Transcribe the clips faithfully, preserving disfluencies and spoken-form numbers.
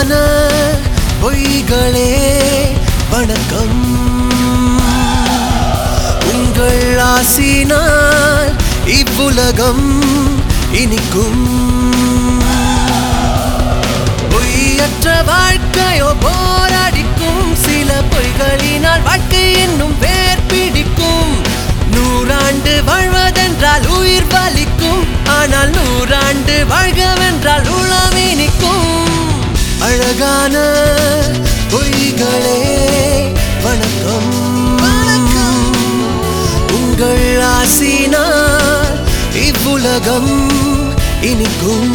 அழகான பொய்களே வணக்கம். உங்கள் ஆசினால் இவ்வுலகம் இனிக்கும். பொய்யற்ற வாழ்க்கையோ போராடிக்கும். சில பொய்களினால் வாழ்க்கை இன்னும் வேர் பிடிக்கும். நூறாண்டு வாழ்வதென்றால் உயிர் வலிக்கும். ஆனால் நூறாண்டு வாழ்கவென்றால் உளம் இனிக்கும். அழகான பொய்களே வணக்கம். உங்கள் ஆசினால் இவ்வுலகம் இனிக்கும்.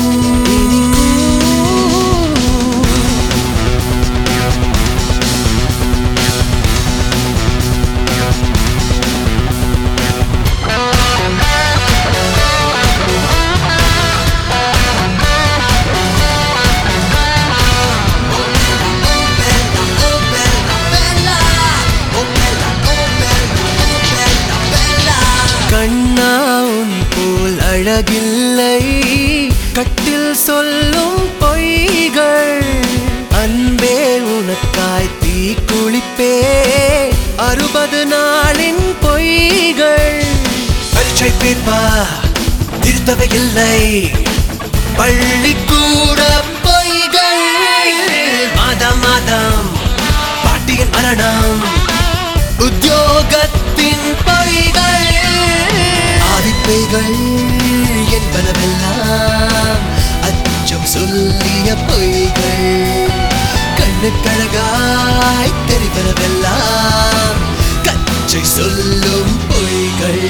கண்ணா உன் போல் அழகில்லை கட்டில் சொல்லும் பொய்கள். அன்பே உனக்காய் தீ குளிப்பே அறுபது நாளின் பொய்கள். பரீட்சை பேப்பா திருத்தவை இல்லை. பள்ளிக்கூட பொய்கள். மாதம் மாதம் பாட்டியின் மரணம். உத்தியோகத்தின் பொய்கள். ஆதிப்பைகள் என்பனவெல்லாம் அச்சம் சொல்லிய பொய்கள். கண்ணுக்கழகாய் தெரிவனவெல்லாம் கச்சை சொல்லும் பொய்கள்.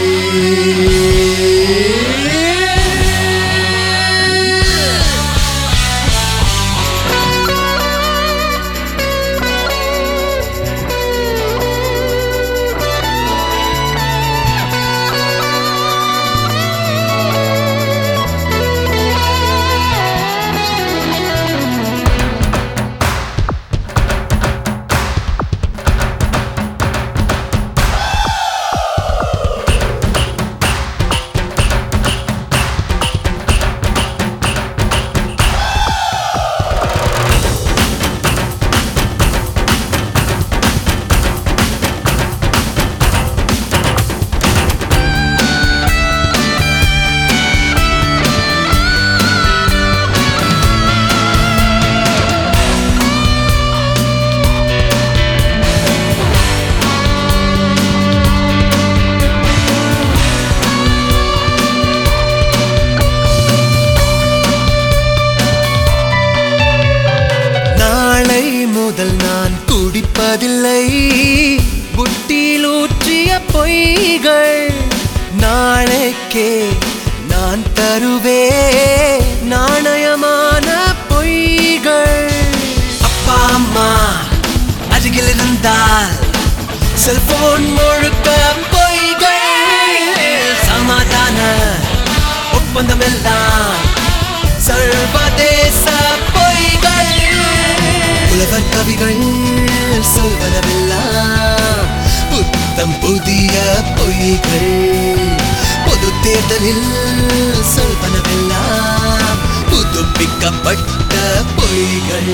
முதல் நான் குடிப்பதில்லை. புட்டியில் ஊற்றிய பொய்கள். நாளைக்கே நான் தருவே நாணயமான பொய்கள். அப்பா அம்மா அருகில் இருந்தால் செல்போன் முழுக்க பொய்கள். சமாதான ஒப்பந்தம் எல்லாம் சர்வதேச பொய்கள். புலவர் கவிகள் சொல்வனவெல்லாம் புத்தம் புதிய பொய்கள். பொது தேர்தலில் சொல்வனவெல்லாம் புதுப்பிக்கப்பட்ட பொய்கள்.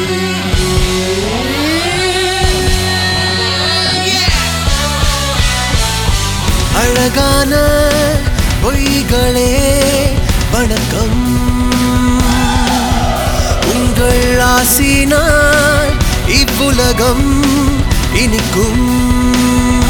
அழகான பொய்களே வணக்கம். உங்கள் ஆசினால் இவ்வுலகம் இனிக்கும்.